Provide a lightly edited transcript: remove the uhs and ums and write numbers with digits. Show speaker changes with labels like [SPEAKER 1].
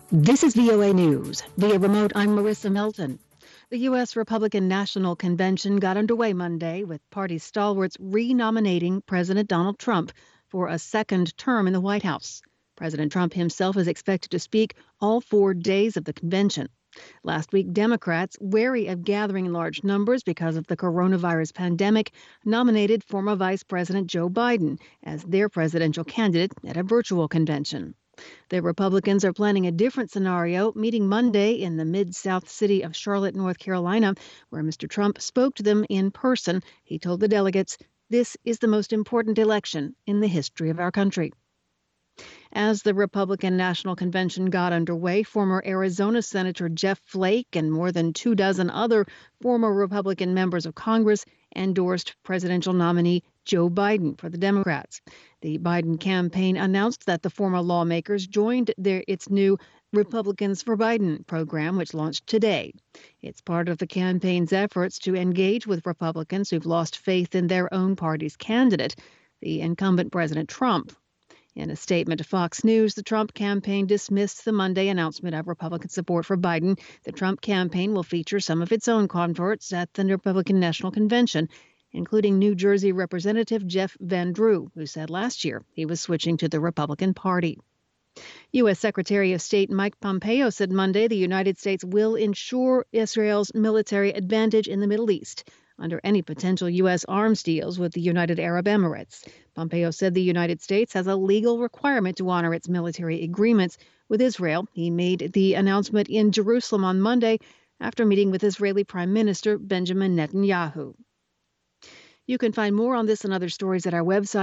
[SPEAKER 1] This is VOA News. Via remote, I'm Marissa Melton. The U.S. Republican National Convention got underway Monday with party stalwarts re-nominating President Donald Trump for a second term in the White House. President Trump himself is expected to speak all 4 days of the convention. Last week, Democrats, wary of gathering in large numbers because of the coronavirus pandemic, nominated former Vice President Joe Biden as their presidential candidate at a virtual convention. The Republicans are planning a different scenario, meeting Monday in the Mid-South city of Charlotte, North Carolina, where Mr. Trump spoke to them in person. He told the delegates, "This is the most important election in the history of our country." As the Republican National Convention got underway, former Arizona Senator Jeff Flake and more than 24 other former Republican members of Congress endorsed presidential nominee Joe Biden for the Democrats. The Biden campaign announced that the former lawmakers joined its new Republicans for Biden program, which launched today. It's part of the campaign's efforts to engage with Republicans who've lost faith in their own party's candidate, the incumbent President Trump. In a statement to Fox News, the Trump campaign dismissed the Monday announcement of Republican support for Biden. The Trump campaign will feature some of its own converts at the Republican National Convention, including New Jersey Representative Jeff Van Drew, who said last year he was switching to the Republican Party. U.S. Secretary of State Mike Pompeo said Monday the United States will ensure Israel's military advantage in the Middle East under any potential U.S. arms deals with the United Arab Emirates. Pompeo said the United States has a legal requirement to honor its military agreements with Israel. He made the announcement in Jerusalem on Monday after meeting with Israeli Prime Minister Benjamin Netanyahu. You can find more on this and other stories at our website.